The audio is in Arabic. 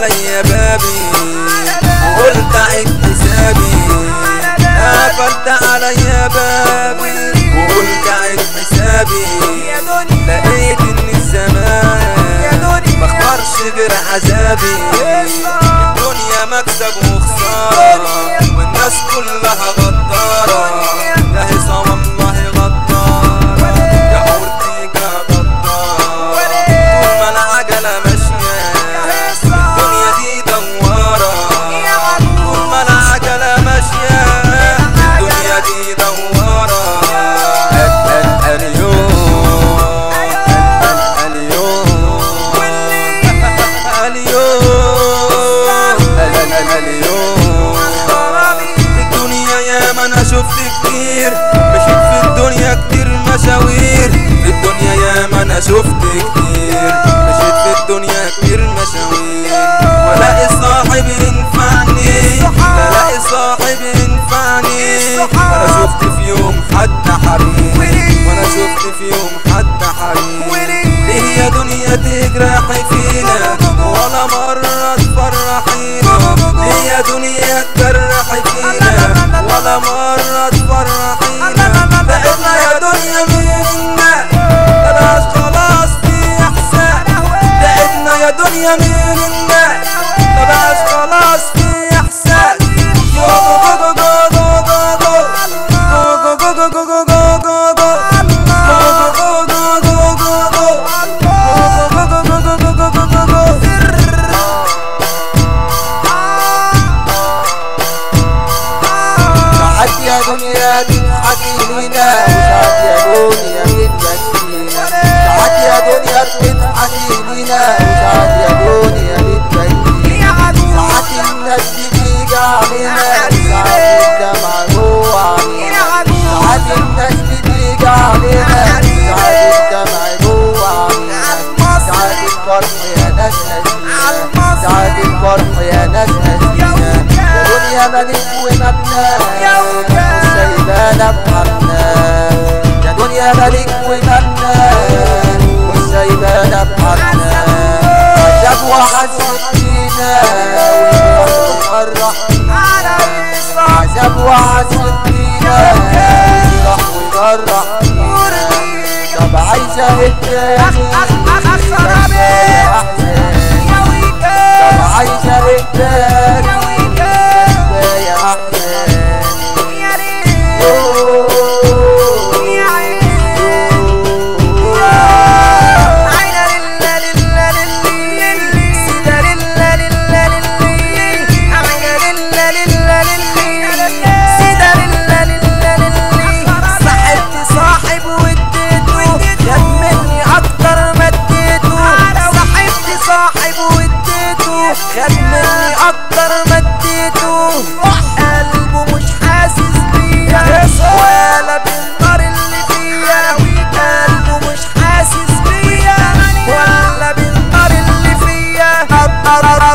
عليا بابي وقلت عيد حسابي، قفلت عليا بابي وقلت عيد حسابي. لقيت ان الزمان مختارش غير عذابي، الدنيا مكسب وخسارة والناس كلها غدارة، يا هيصة والله غدارة يا أورتيجا غدارة. طول ما العجلة ماشية الدنيا دي دوارة، طول ما العجلة ماشية الدنيا دي دوارة. أنا شفت كتير، مشيت في الدنيا كتير مشاوير، في الدنيا ياما أنا شفت كتير، مشيت في الدنيا كتير مشاوير. ولاقي صاحب ينفعني، بلاقي صاحب ينفعني. وأنا شفت في يوم حد حبيب، وأنا شفت في يوم حد حبيب. ليه يا دنيا تجرحي فينا ولا مرة تفرحينا؟ ليه يا دنيا تجرحي فينا ولا مرة تفرحينا؟ بعدنا يا دنيا منا بلاش خلاص في احسان، بعدنا يا دنيا منا بلاش خلاص في احسان. يا دنيا تضحكي لينا وساعات يا دنيا بتبكينا، ساعات يا دنيا بتضحكي لينا وساعات يا دنيا بتبكينا. ساعات الناس بتيجي علينا وساعات الدمع جوه علينا، ساعات الناس بتيجي علينا وساعات الدمع جوه علينا. ساعات الفرح يا ناس هزينا، ساعات الفرح يا ناس هزينا. يا دنيا ملك ومبنى والسيبانة بحرنا، يا دنيا ملك ومبنى والسيبانة بحرنا. عذاب وعذب فينا ويفرح فينا، عذاب وعذب فينا ويفرح فينا. طب عايزة التاني كفاية أحزان، طب عايزة التاني كفاية أحزان. خد مني اكتر ما اديته، قلبه مش حاسس بيا ولا بالنار اللي فيا، قلبه مش حاسس بيا ولا بالنار اللي فيا.